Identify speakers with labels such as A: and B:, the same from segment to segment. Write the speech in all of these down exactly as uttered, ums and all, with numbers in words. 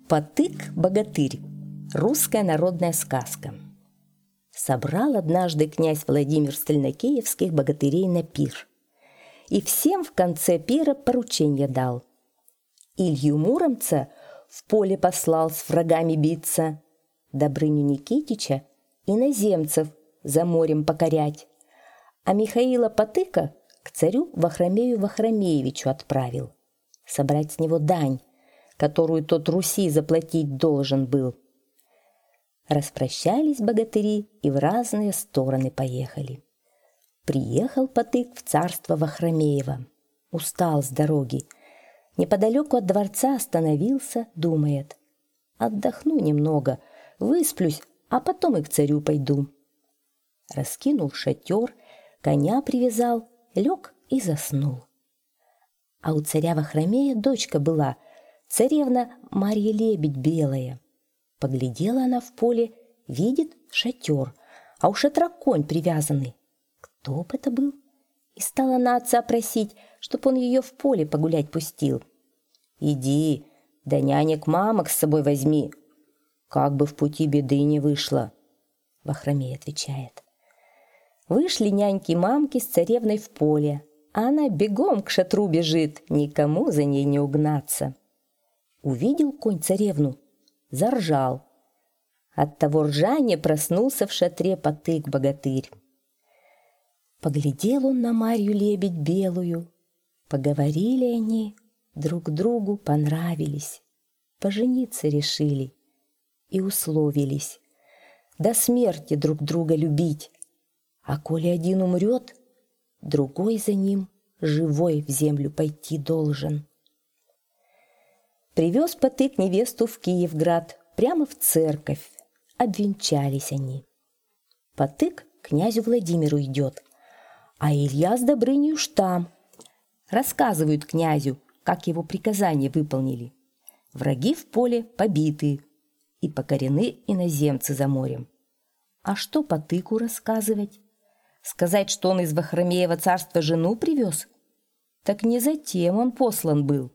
A: Потык-богатырь. Русская народная сказка. Собрал однажды князь Владимир Стальнокеевских богатырей на пир. И всем в конце пира порученье дал. Илью Муромца в поле послал с врагами биться, Добрыню Никитича иноземцев за морем покорять, а Михаила Потыка к царю Вахромею Вахромеевичу отправил, собрать с него дань, которую тот Руси заплатить должен был. Распрощались богатыри и в разные стороны поехали. Приехал Потык в царство Вахромеева, устал с дороги. Неподалеку от дворца остановился, думает: отдохну немного, высплюсь, а потом и к царю пойду. Раскинул шатер, коня привязал, лег и заснул. А у царя Вахромея дочка была, царевна Марья-Лебедь Белая. Поглядела она в поле, видит шатер, а у шатра конь привязанный. Кто б это был? И стала она отца просить, чтоб он ее в поле погулять пустил. «Иди, да нянек мамок с собой возьми, как бы в пути беды не вышло», — Вахромей отвечает. Вышли няньки-мамки с царевной в поле, а она бегом к шатру бежит, никому за ней не угнаться. Увидел конь царевну, заржал. От того ржания проснулся в шатре Потык-богатырь. Поглядел он на Марью-Лебедь Белую. Поговорили они, друг другу понравились. Пожениться решили и условились до смерти друг друга любить. А коли один умрет, другой за ним живой в землю пойти должен. Привез Потык невесту в Киевград, прямо в церковь. Обвенчались они. Потык к князю Владимиру идет, а Илья с Добрыней уж там. Рассказывают князю, как его приказания выполнили. Враги в поле побиты и покорены иноземцы за морем. А что Потыку рассказывать? Сказать, что он из Вахромеева царства жену привез? Так не затем он послан был.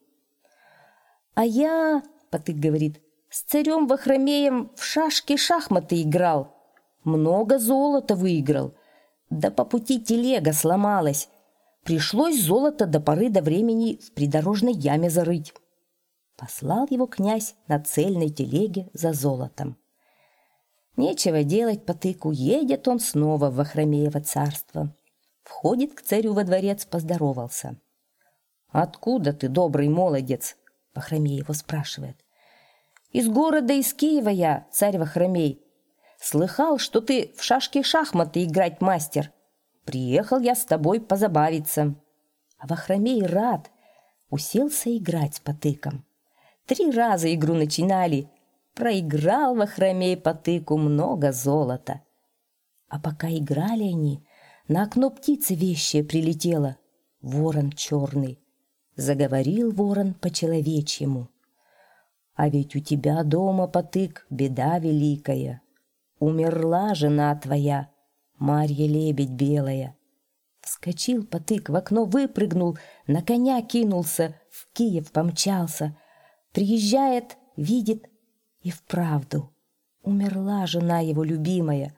A: А я, Потык говорит, с царем Вахромеем в шашки-шахматы играл. Много золота выиграл. Да по пути телега сломалась. Пришлось золото до поры до времени в придорожной яме зарыть. Послал его князь на цельной телеге за золотом. Нечего делать Потыку, едет он снова в Вахромеево царство. Входит к царю во дворец, поздоровался. «Откуда ты, добрый молодец?» Вахромей его спрашивает. «Из города, из Киева я, царь Вахромей. Слыхал, что ты в шашки-шахматы играть мастер. Приехал я с тобой позабавиться». А Вахромей рад, уселся играть с Потыком. Три раза игру начинали. Проиграл Вахромей Потыку много золота. А пока играли они, на окно птица вещая прилетела. Ворон черный. Заговорил ворон по-человечьему. «А ведь у тебя дома, Потык, беда великая. Умерла жена твоя, Марья-Лебедь Белая». Вскочил Потык, в окно выпрыгнул, на коня кинулся, в Киев помчался. Приезжает, видит, и вправду умерла жена его любимая.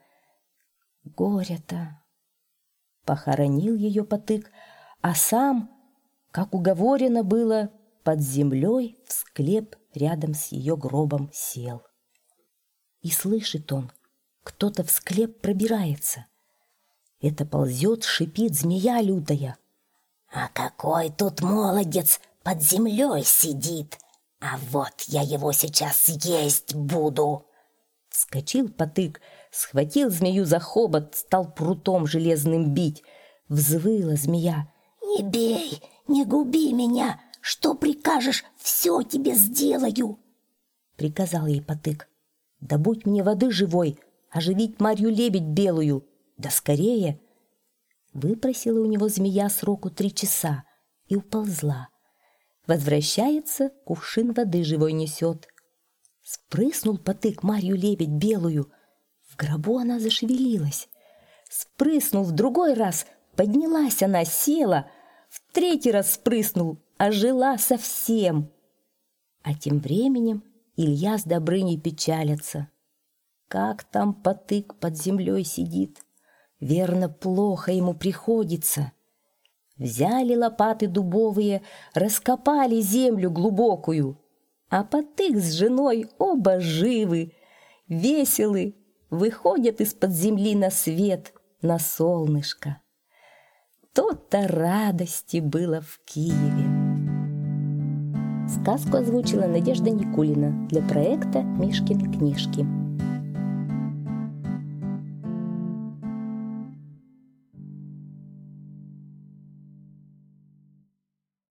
A: Горе-то! Похоронил ее Потык, а сам, как уговорено было, под землей в склеп рядом с ее гробом сел. И слышит он, кто-то в склеп пробирается. Это ползет, шипит змея лютая. «А какой тут молодец под землей сидит! А вот я его сейчас съесть буду!» Вскочил Потык, схватил змею за хобот, стал прутом железным бить. Взвыла змея. «Не бей, не губи меня! Что прикажешь, все тебе сделаю!» Приказал ей Потык. «Добудь мне воды живой, оживить Марью-Лебедь Белую, да скорее!» Выпросила у него змея сроку три часа и уползла. Возвращается, кувшин воды живой несет. Спрыснул Потык Марью-Лебедь Белую. В гробу она зашевелилась. Спрыснул в другой раз, поднялась она, села. В третий раз спрыснул, ожила совсем. А тем временем Илья с Добрыней печалятся. Как там Потык под землей сидит? Верно, плохо ему приходится. Взяли лопаты дубовые, раскопали землю глубокую, а Потык с женой оба живы, веселы, выходят из-под земли на свет, на солнышко. То-то радости было в Киеве. Сказку озвучила Надежда Никулина для проекта «Мишкины книжки».